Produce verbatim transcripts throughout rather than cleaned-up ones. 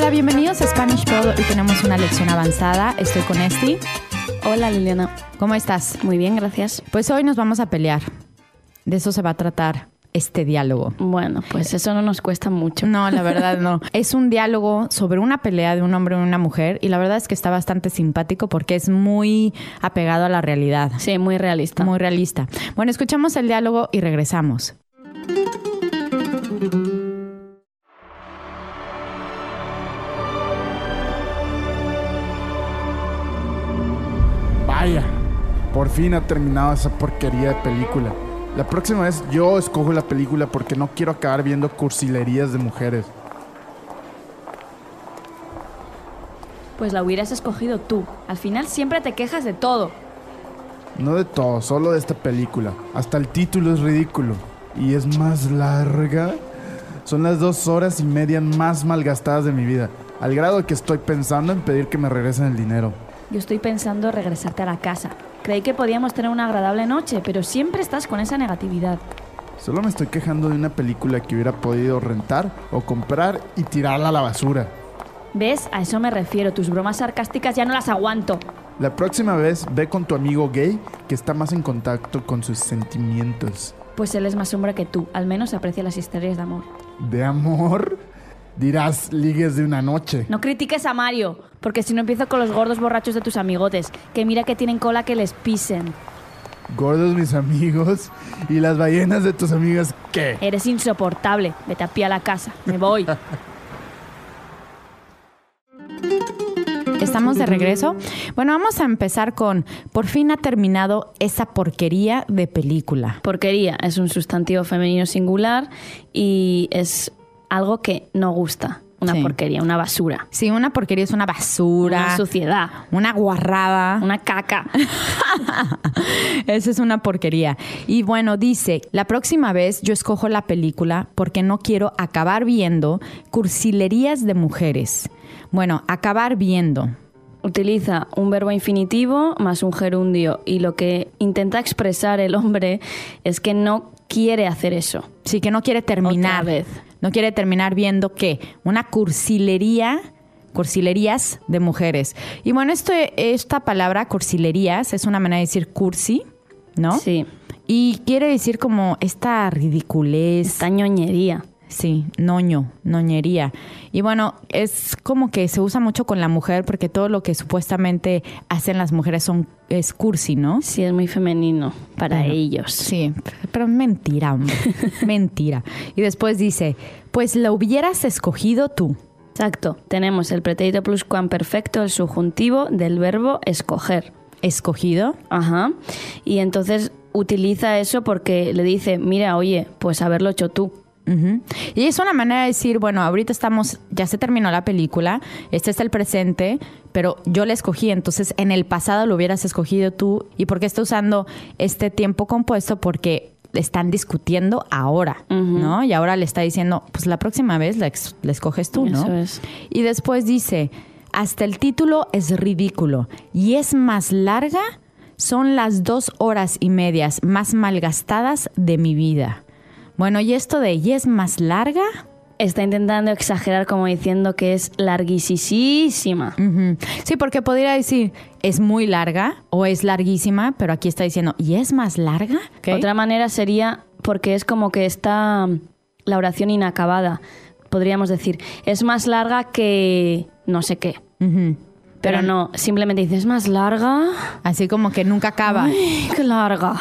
Hola, bienvenidos a Spanish Pod. Hoy tenemos una lección avanzada. Estoy con Esti. Hola, Liliana. ¿Cómo estás? Muy bien, gracias. Pues hoy nos vamos a pelear. De eso se va a tratar este diálogo. Bueno, pues eso no nos cuesta mucho. No, la verdad no. Es un diálogo sobre una pelea de un hombre y una mujer y la verdad es que está bastante simpático porque es muy apegado a la realidad. Sí, muy realista. Muy realista. Bueno, escuchamos el diálogo y regresamos. Vaya, por fin ha terminado esa porquería de película. La próxima vez yo escojo la película porque no quiero acabar viendo cursilerías de mujeres. Pues la hubieras escogido tú. Al final siempre te quejas de todo. No de todo, solo de esta película. Hasta el título es ridículo. Y es más larga. Son las dos horas y media más malgastadas de mi vida. Al grado de que estoy pensando en pedir que me regresen el dinero. Yo estoy pensando regresarte a la casa. Creí que podíamos tener una agradable noche, pero siempre estás con esa negatividad. Solo me estoy quejando de una película que hubiera podido rentar o comprar y tirarla a la basura. ¿Ves? A eso me refiero. Tus bromas sarcásticas ya no las aguanto. La próxima vez ve con tu amigo gay que está más en contacto con sus sentimientos. Pues él es más hombre que tú. Al menos aprecia las historias de amor. ¿De amor? Dirás ligues de una noche. No critiques a Mario, porque si no empiezo con los gordos borrachos de tus amigotes, que mira que tienen cola que les pisen. Gordos mis amigos y las ballenas de tus amigas, ¿qué? Eres insoportable. Vete a pie a la casa. Me voy. Estamos de regreso. Bueno, vamos a empezar con por fin ha terminado esa porquería de película. Porquería es un sustantivo femenino singular y es algo que no gusta. Una Sí. porquería, una basura. Sí, una porquería es una basura. Una suciedad. Una guarrada. Una caca. Esa es una porquería. Y bueno, dice, la próxima vez yo escojo la película porque no quiero acabar viendo cursilerías de mujeres. Bueno, acabar viendo. Utiliza un verbo infinitivo más un gerundio y lo que intenta expresar el hombre es que no quiere hacer eso. Sí, que no quiere terminar. Otra vez. No quiere terminar viendo ¿qué? Una cursilería, cursilerías de mujeres. Y bueno, esto, esta palabra cursilerías es una manera de decir cursi, ¿no? Sí. Y quiere decir como esta ridiculez. Esta ñoñería. Sí, noño, noñería. Y bueno, es como que se usa mucho con la mujer porque todo lo que supuestamente hacen las mujeres son es cursi, ¿no? Sí, es muy femenino para Bueno, ellos. Sí, pero mentira, hombre. Mentira. Y después dice, pues lo hubieras escogido tú. Exacto. Tenemos el pretérito pluscuamperfecto, el subjuntivo del verbo escoger. ¿Escogido? Ajá. Y entonces utiliza eso porque le dice, mira, oye, pues haberlo hecho tú. Uh-huh. Y es una manera de decir, bueno, ahorita estamos, ya se terminó la película, este es el presente, pero yo la escogí, entonces en el pasado lo hubieras escogido tú. ¿Y por qué está usando este tiempo compuesto? Porque están discutiendo ahora, Uh-huh. ¿no? Y ahora le está diciendo, pues la próxima vez la, ex- la escoges tú, ¿no? Eso es. Y después dice, hasta el título es ridículo y es más larga, son las dos horas y medias más malgastadas de mi vida. Bueno, ¿y esto de y es más larga? Está intentando exagerar como diciendo que es larguisísima. Uh-huh. Sí, porque podría decir es muy larga o es larguísima, pero aquí está diciendo ¿y es más larga? ¿Okay? Otra manera sería porque es como que está la oración inacabada. Podríamos decir, es más larga que no sé qué. Uh-huh. Pero no, simplemente dices, ¿es más larga? Así como que nunca acaba. Ay, qué larga.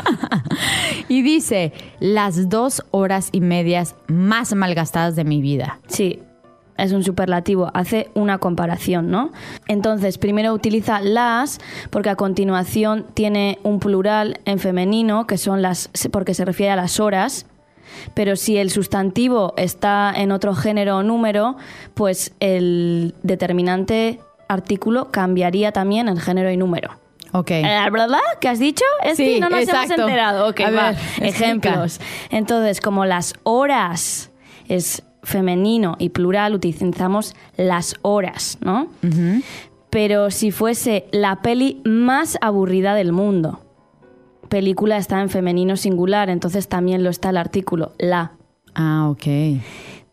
Y dice, las dos horas y medias más malgastadas de mi vida. Sí, es un superlativo, hace una comparación, ¿no? Entonces, primero utiliza las, porque a continuación tiene un plural en femenino, que son las, porque se refiere a las horas. Pero si el sustantivo está en otro género o número, pues el determinante artículo cambiaría también el género y número. Ok. ¿Eh, ¿Verdad? ¿Qué has dicho? Es Sí, que no nos exacto. hemos enterado. Ok, A va. ver, explica. Ejemplos. Entonces, como las horas es femenino y plural, utilizamos las horas, ¿no? Uh-huh. Pero si fuese la peli más aburrida del mundo, película está en femenino singular, entonces también lo está el artículo, la. Ah, ok.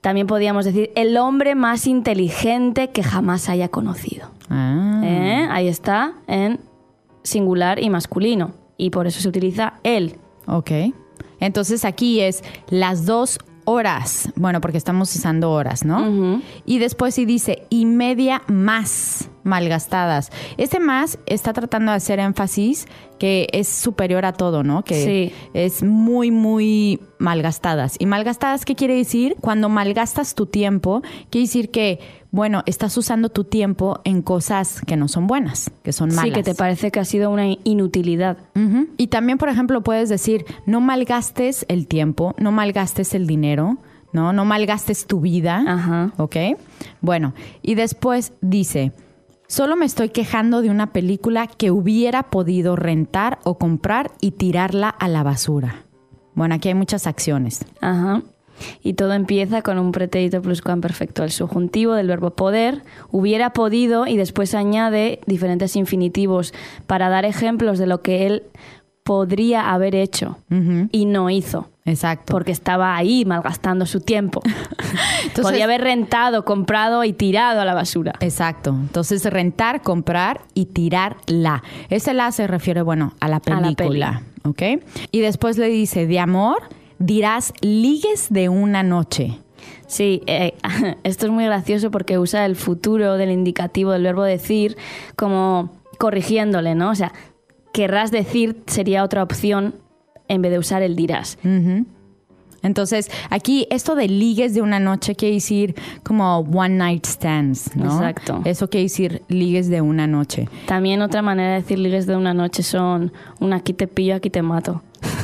También podríamos decir el hombre más inteligente que jamás haya conocido. Ah. ¿Eh? Ahí está, en singular y masculino. Y por eso se utiliza él. Ok. Entonces aquí es las dos horas. Bueno, porque estamos usando horas, ¿no? Ujú. Y después sí dice y media más malgastadas. Este más está tratando de hacer énfasis que es superior a todo, ¿no? Que Sí. es muy, muy malgastadas. ¿Y malgastadas qué quiere decir? Cuando malgastas tu tiempo, quiere decir que, bueno, estás usando tu tiempo en cosas que no son buenas, que son malas. Sí, que te parece que ha sido una inutilidad. Ujú. Y también, por ejemplo, puedes decir, no malgastes el tiempo, no malgastes el dinero, ¿no? No malgastes tu vida, Ajá. ¿ok? Bueno, y después dice, solo me estoy quejando de una película que hubiera podido rentar o comprar y tirarla a la basura. Bueno, aquí hay muchas acciones. Ajá. Y todo empieza con un pretérito pluscuamperfecto, el subjuntivo del verbo poder, hubiera podido, y después añade diferentes infinitivos para dar ejemplos de lo que él podría haber hecho Ujú. y no hizo, Exacto. porque estaba ahí malgastando su tiempo. Entonces- Podía haber rentado, comprado y tirado a la basura. Exacto. Entonces, rentar, comprar y tirarla. Ese la se refiere, bueno, a la A la película. ¿Ok? Y después le dice, de amor, dirás ligues de una noche. Sí, eh, esto es muy gracioso porque usa el futuro del indicativo del verbo decir como corrigiéndole, ¿no? O sea, querrás decir sería otra opción en vez de usar el dirás. Ujú. Entonces, aquí esto de ligues de una noche quiere decir como one night stands, ¿no? Exacto. Eso quiere decir ligues de una noche. También otra manera de decir ligues de una noche son un aquí te pillo, aquí te mato.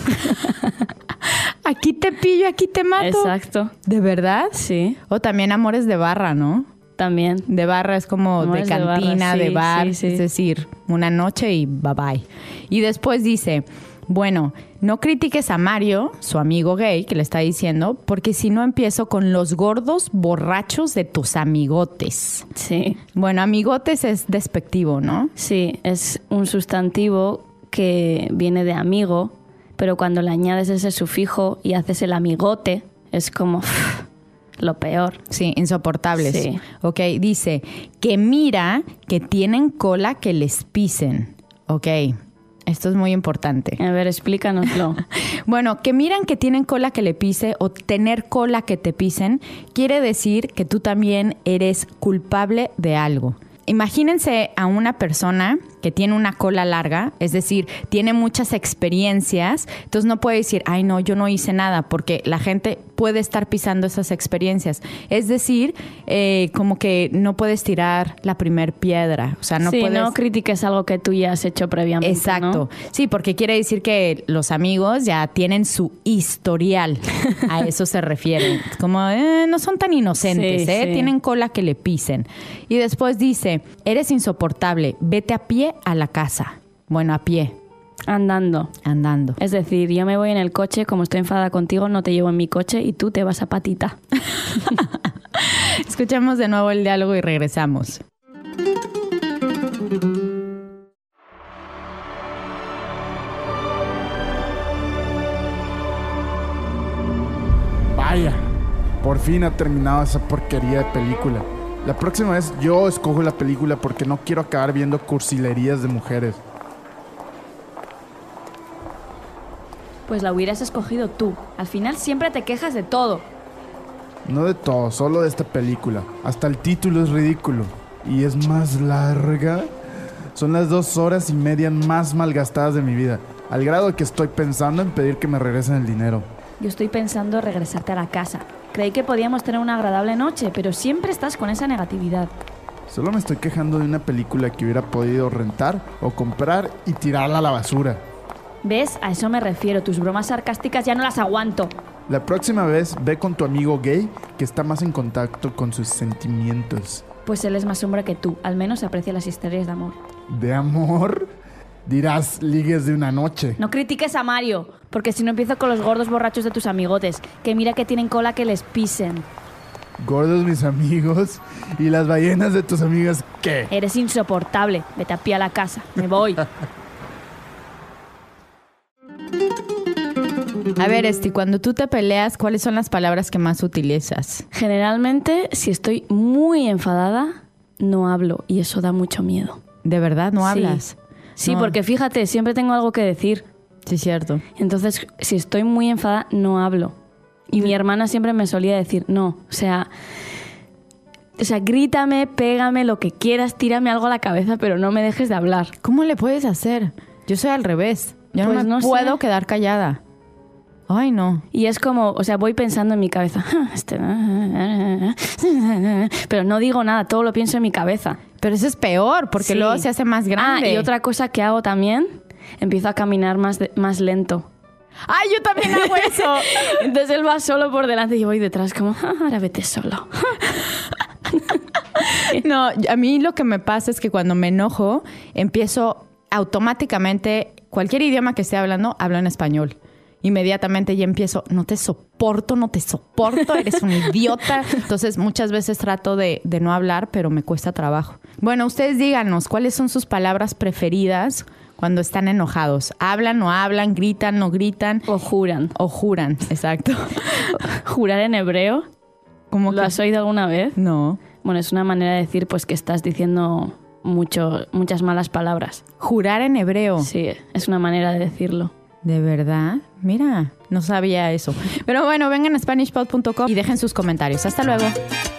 Aquí te pillo, aquí te mato. Exacto. ¿De verdad? Sí, O también amores de barra, ¿no? también. De barra es como Amores de de barra, cantina, sí, de bar, sí, sí. es decir, una noche y bye bye. Y después dice, bueno, no critiques a Mario, su amigo gay, que le está diciendo, porque si no empiezo con los gordos borrachos de tus amigotes. Sí, Bueno, amigotes es despectivo, ¿no? sí, es un sustantivo que viene de amigo, pero cuando le añades ese sufijo y haces el amigote, es como uff, lo peor. Sí, insoportables. Sí. Ok, dice, que mira que tienen cola que les pisen. Ok, esto es muy importante. A ver, explícanoslo. Bueno, que miran que tienen cola que le pise o tener cola que te pisen, quiere decir que tú también eres culpable de algo. Imagínense a una persona que tiene una cola larga, es decir, tiene muchas experiencias, entonces no puede decir, ay no, yo no hice nada, porque la gente puede estar pisando esas experiencias. Es decir, eh, como que no puedes tirar la primer piedra, o sea, no sí, puedes... no critiques algo que tú ya has hecho previamente, Exacto. ¿no? Sí, porque quiere decir que los amigos ya tienen su historial. A eso se refiere. Como eh, no son tan inocentes, Sí, ¿eh? sí. Tienen cola que le pisen. Y después dice, eres insoportable, vete a pie a la casa. Bueno, a pie, Andando. andando. Es decir, yo me voy en el coche, como estoy enfadada contigo, no te llevo en mi coche y tú te vas a patita. Escuchamos de nuevo el diálogo y regresamos. Vaya, por fin ha terminado esa porquería de película. La próxima vez yo escojo la película porque no quiero acabar viendo cursilerías de mujeres. Pues la hubieras escogido tú. Al final siempre te quejas de todo. No de todo, solo de esta película. Hasta el título es ridículo. Y es más larga. Son las dos horas y media más malgastadas de mi vida. Al grado de que estoy pensando en pedir que me regresen el dinero. Yo estoy pensando regresarte a la casa. Creí que podíamos tener una agradable noche, pero siempre estás con esa negatividad. Solo me estoy quejando de una película que hubiera podido rentar o comprar y tirarla a la basura. ¿Ves? A eso me refiero. Tus bromas sarcásticas ya no las aguanto. La próxima vez ve con tu amigo gay que está más en contacto con sus sentimientos. Pues él es más hombre que tú. Al menos aprecia las historias de amor. ¿De amor? Dirás ligues de una noche. No critiques a Mario, porque si no empiezo con los gordos borrachos de tus amigotes, que mira que tienen cola que les pisen. Gordos mis amigos y las ballenas de tus amigas, ¿qué? Eres insoportable. Vete a pie a la casa. Me voy. A ver, Esti, cuando tú te peleas, ¿cuáles son las palabras que más utilizas? Generalmente, si estoy muy enfadada, no hablo y eso da mucho miedo. ¿De verdad no Sí. hablas? Sí, No. porque fíjate, siempre tengo algo que decir. Sí, cierto. Entonces, si estoy muy enfadada, no hablo. Y mi hermana siempre me solía decir, no, o sea, o sea, grítame, pégame, lo que quieras, tírame algo a la cabeza, pero no me dejes de hablar. ¿Cómo le puedes hacer? Yo soy al revés. Yo Pues no me no sé. puedo quedar callada. Ay, no. Y es como, o sea, voy pensando en mi cabeza, "Ah, este, pero no digo nada, todo lo pienso en mi cabeza. Pero eso es peor, porque Sí. luego se hace más grande. Ah, y otra cosa que hago también, empiezo a caminar más, de- más lento. ¡Ay, yo también hago eso! Entonces él va solo por delante y yo voy detrás como, "Ah, ahora vete solo". No, a mí lo que me pasa es que cuando me enojo, empiezo automáticamente, cualquier idioma que esté hablando, hablo en español. Inmediatamente ya empiezo, no te soporto, no te soporto, eres un idiota. Entonces muchas veces trato de, de no hablar, pero me cuesta trabajo. Bueno, ustedes díganos, ¿cuáles son sus palabras preferidas cuando están enojados? ¿Hablan o hablan? ¿Gritan o gritan? O juran. O juran, exacto. Jurar en hebreo, ¿Cómo ¿lo que? has oído alguna vez? No. Bueno, es una manera de decir pues que estás diciendo mucho, muchas malas palabras. Jurar en hebreo. Sí, es una manera de decirlo. ¿De verdad? Mira, no sabía eso. Pero bueno, vengan a Spanish Pod punto com y dejen sus comentarios. Hasta luego.